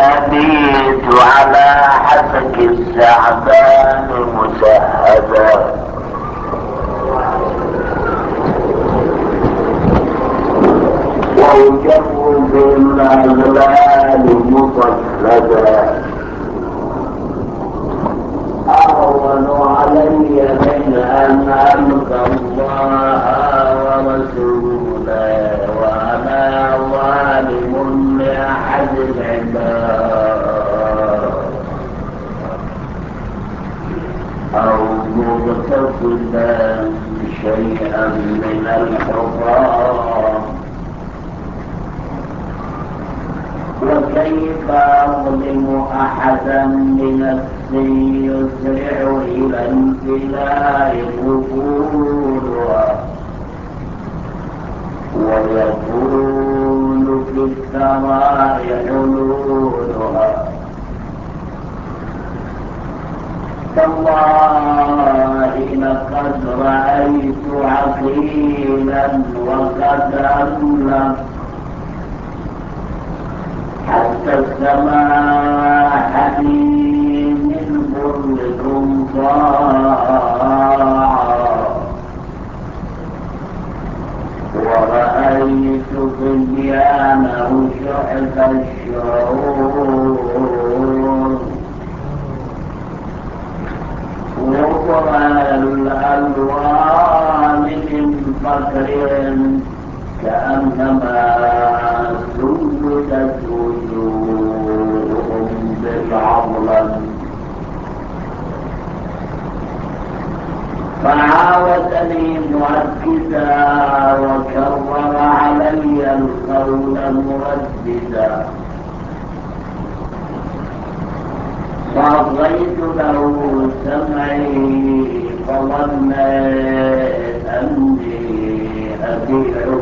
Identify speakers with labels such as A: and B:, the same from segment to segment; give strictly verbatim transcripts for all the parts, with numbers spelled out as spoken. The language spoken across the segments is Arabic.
A: أبيت على حسك السعدان مسهدا وأجر بالأغلال مصفدا أهون علي من أن ألقى الله ورسوله وأنا ظالم لأحد العباد أو مغتصبا شيئا من الحرام. وكيف أظلم أحدا بنفسي يسرع إلى امتلاء قبورها ويقول في السماء حلولها. تالله لقد رأيت عقيلا وقد أسلم حتى السماء حديد البر تنصاع ورأيت بنيانه شعث الشعور وقر الألوان من فقر كأنما سودت وجوههم بالعظلم. فعاودني مؤكدا وكرر علي القول مرددا فأصغيت له سمعي فظنيت أني أبيعه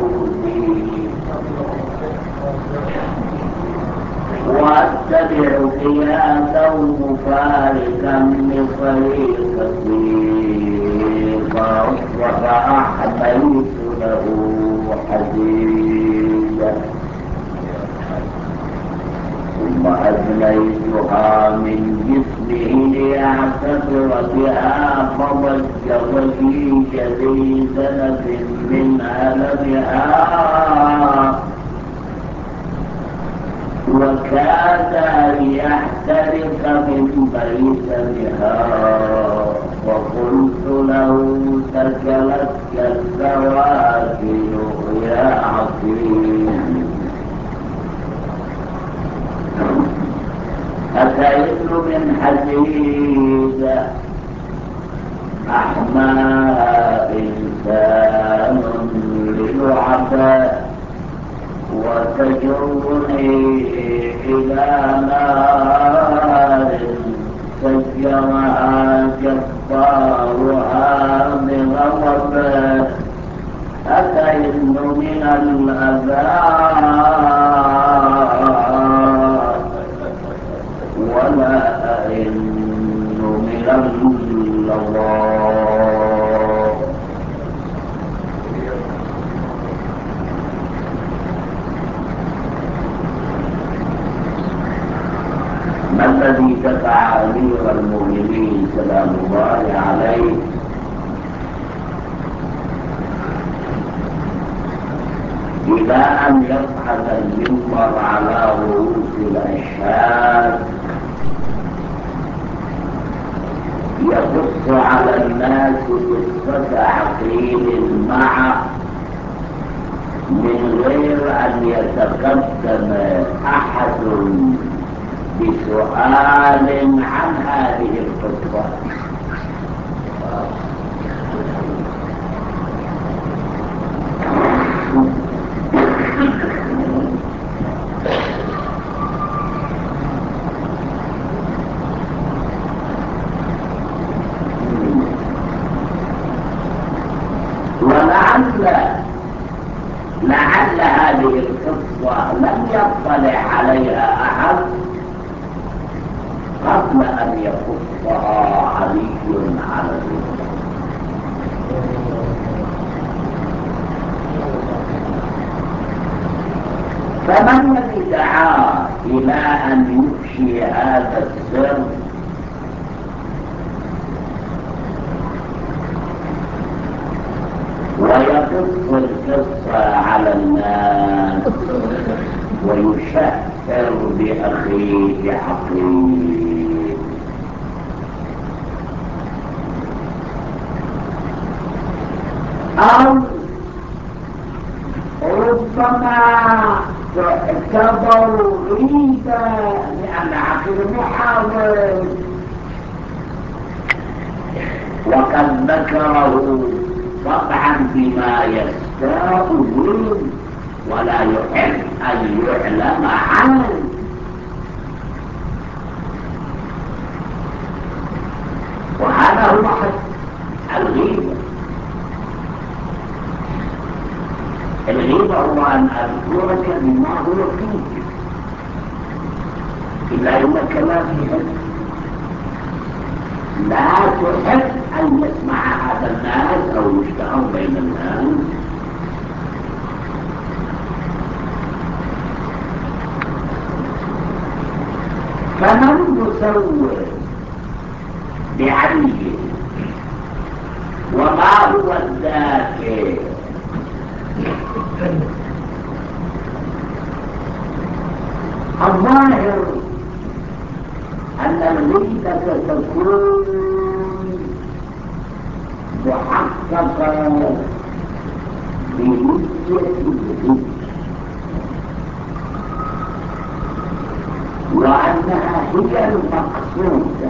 A: وأتبع قياسا مفارقا لطريقتي فأصبح أحملت له حديدا ثم أدنيتها من جسمه ليعتبر بها فضج ضجيج ذي ذنب من ألمها وكاد ليحترق من بيتها. وقلت له سكلتك السواكل يا عقيل أتئن من حديد أحماها إنسان للعباء وتجرني إلى نار سجرها جبارها بغضب. أتئن من الأذى ولا أئن من اللظى. ما الذي دفع أمير المؤمنين سلام الله عليه إلى أن يصعد المنبر على رؤوس الأشهاد يقص على الناس قصة عقيل معه من غير أن يتقدم أحد بسؤال عن هذه القصة؟ لعل هذه القصة لم يطلع عليها أحد قبل أن يقصها علي على الرسول. فمن الذي دعا إلى أن يفشي هذا السر ويقص القصة على الناس ويشهر بأخيه حقير، أو ربما تعتبر غيبة لأن عقل محاول، وقد ذكره طبعا بما يستاء به ولا يحب أن يعلم عنه. وهذا هو حد الغيبة. الغيبة هو أن أذكرك بما هو فيك إلا إنك لا تحب، لا تحب أن يسمع هذا الناس أو يشتهر بين الناس. فمن يصور بعليه وما هو الذاكر الظاهر أن الغيبة تكون محققة بنية الغيبة، وأنها هي المقصودة،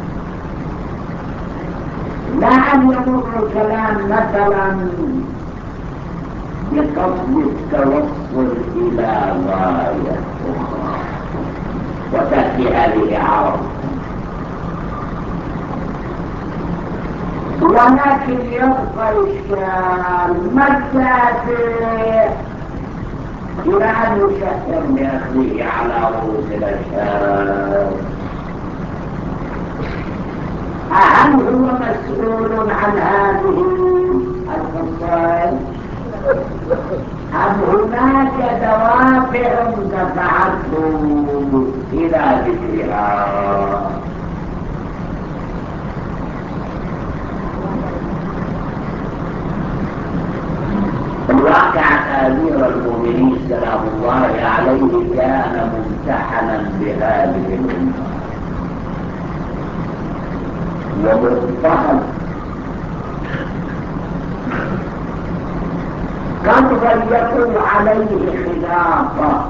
A: لا أن يمر الكلام مثلا بقصد التوصل إلى غاية أخرى وتأتي هذه عرض. ولكن يبقى إشكال ما الدافع إلى أن يشهر بأخذه على رؤوس الأشهار؟ هل هو مسؤول عن هذه الخصائص أم هناك دوافع دفعته إلى ذكرها؟ الواقع أمير المؤمنين سلام الله عليه كان ممتحنا بهذه الأمة ومضطهد، قد ضيقوا عليه خلافه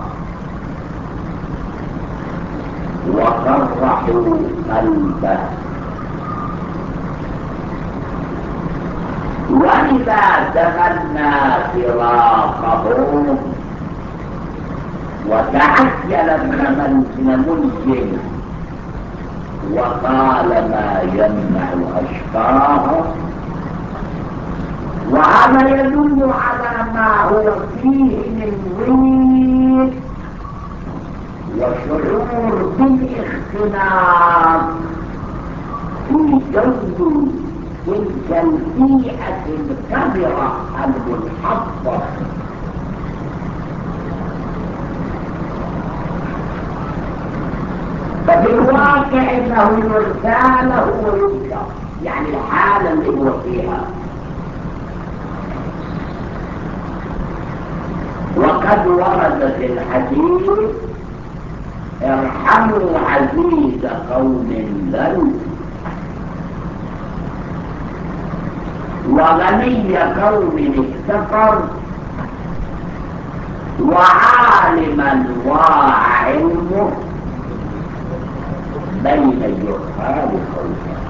A: وقرحوا قلبه، وإذا تمنى فراقهم وتعجل من منزل وقال ما يمنع أشقاه، وهذا يدل على ما هو فيه من ضيق وشعور بالاختلاف في جو تلك البيئة الكبيرة المنحطة. ففي الواقع انه يرثى له وينكر، يعني الحالة اللي هو فيها. وقد ورد في الحديث ارحموا عزيز قوم ذل وغني قوم افتقر وعالما ضاع علمه بين الجهال خلقه.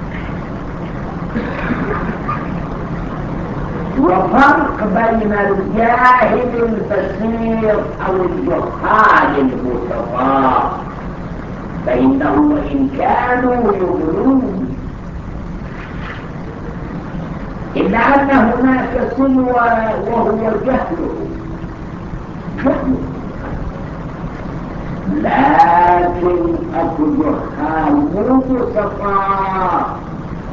A: وفرق بين الجاهل البصير او الجهال المتطاع فإنه وإن كانوا يغلون إلا أن هناك سلوى وهو جهل جهل، لكن أكو جهال متطاع،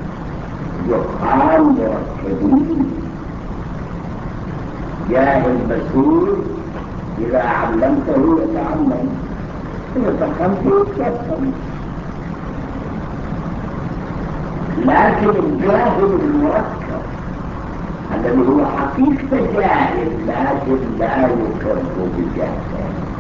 A: جهال مركبين. جاهل بصير إذا علمته يتعلم، يتفهم يتفهم. لكن الجاهل المركب الذي هو حقيقة جاهل لكن لا يقر بجهله